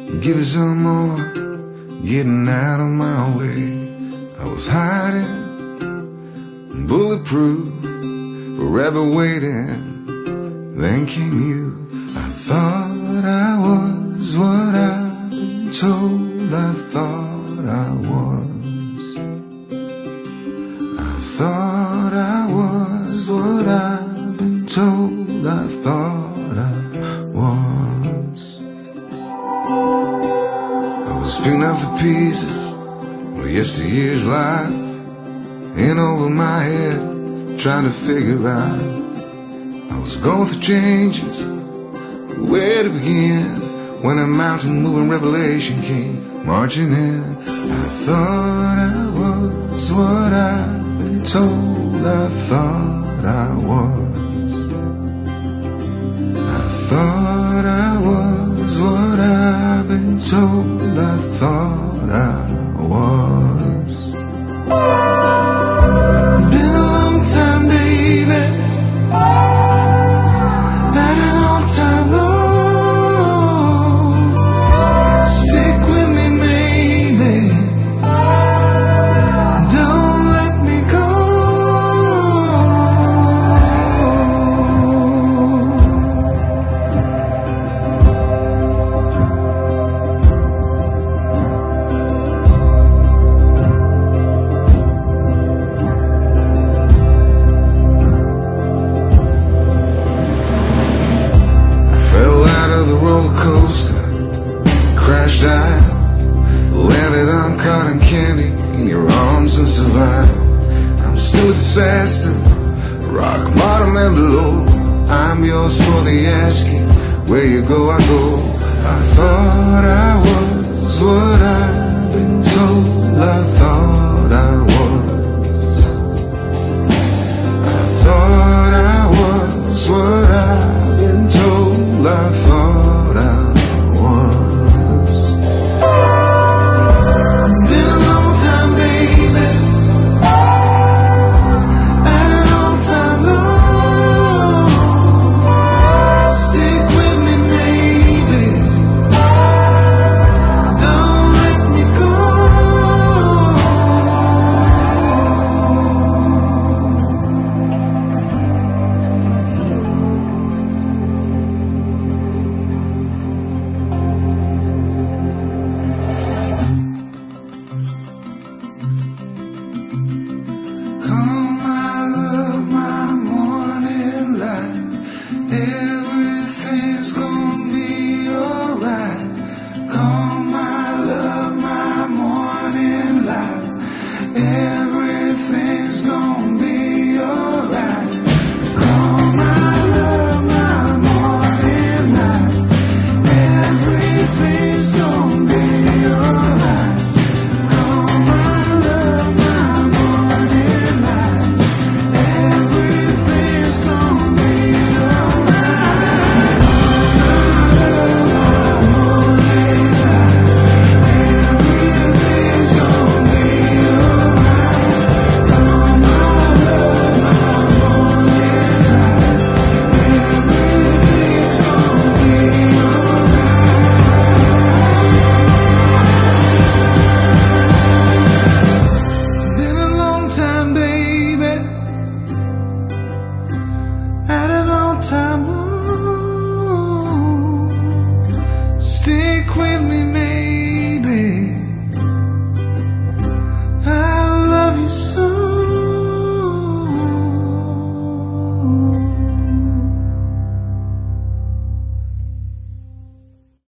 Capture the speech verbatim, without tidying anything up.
Give me some more, getting out of my way. I was hiding, bulletproof, forever waiting. Then came you. I thought I was what I've been told I thought I was. I thought I was what I've been told I thought I was. I was picking up the pieces of yesteryear's life, in over my head, trying to figure out. I was going through changes, where to begin, when a mountain moving revelation came marching in. I thought I was what I've been told I thought I was. I thought I was what I've been told I thought I was. Been a long time, baby. Been a long time, long. Stick with me, maybe. Don't let me go. Roller coaster, crashed out, landed on cotton candy in your arms and survived. I'm still a disaster, rock bottom and below. I'm yours for the asking, where you go I go. I thought I was what I've been told I thought I was. I thought I was what I've been told I thought